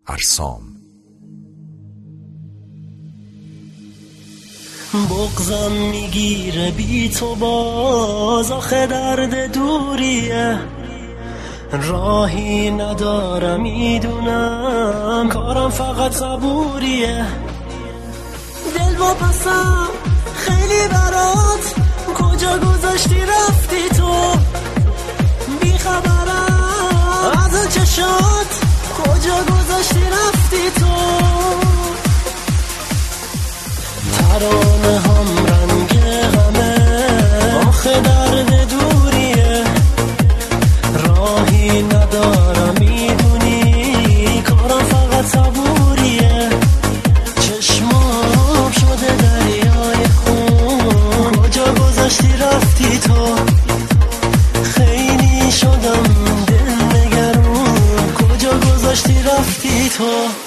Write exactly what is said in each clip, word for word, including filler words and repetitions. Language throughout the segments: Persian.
ارسام. بغضم میگیره بی تو باز، آخه درد دوریه، راهی ندارم میدونم، کارم فقط صبوریه. دل با پسم خیلی برات، کجا گذاشتی رفتی تو، بی خبرم از چشات، کجا گذاشتی رفتی تو. ترانه هم رنگ غمه، آخه درد دوریه، راهی ندارم میدونی، کارم فقط صبوریه. چشمام شده دریای خون، کجا گذاشتی رفتی تو، خیلی شدم دل نگرون، کجا گذاشتی رفتی تو.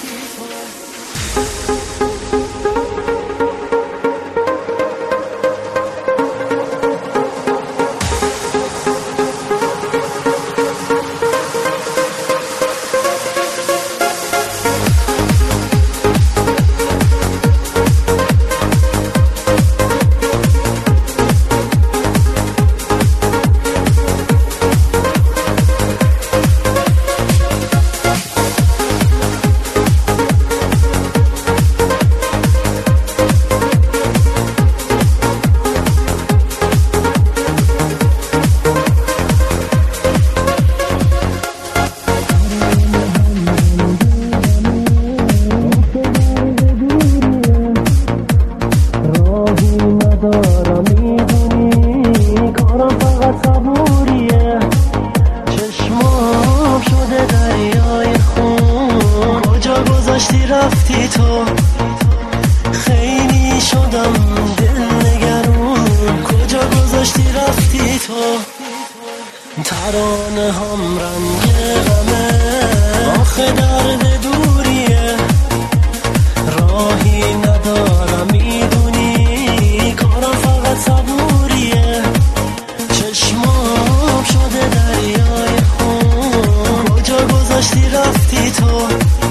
رفتی تو، خیلی شدم دل نگرون، کجا گذاشتی رفتی تو. ترانه هم رنگ غمه، آخه درد دوریه، راهی ندارم میدونی، کارم فقط صبوریه. چشمام شده دریای خون، کجا گذاشتی رفتی تو،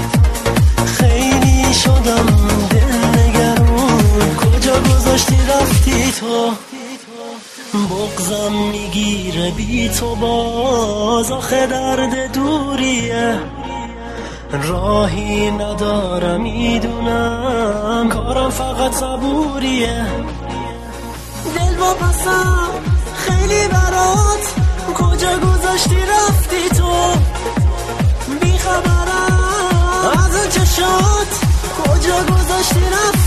خیلی شدم دل نگرون، کجا گذاشتی رفتی تو. بغضم میگیره بی تو باز، آخه درد دوریه، راهی ندارم میدونم، کارم فقط صبوریه. دل با پسم خیلی برات، کجا گذاشتی رفتی تو، بی خبرم از چشات، کجا گذاشتی رفتی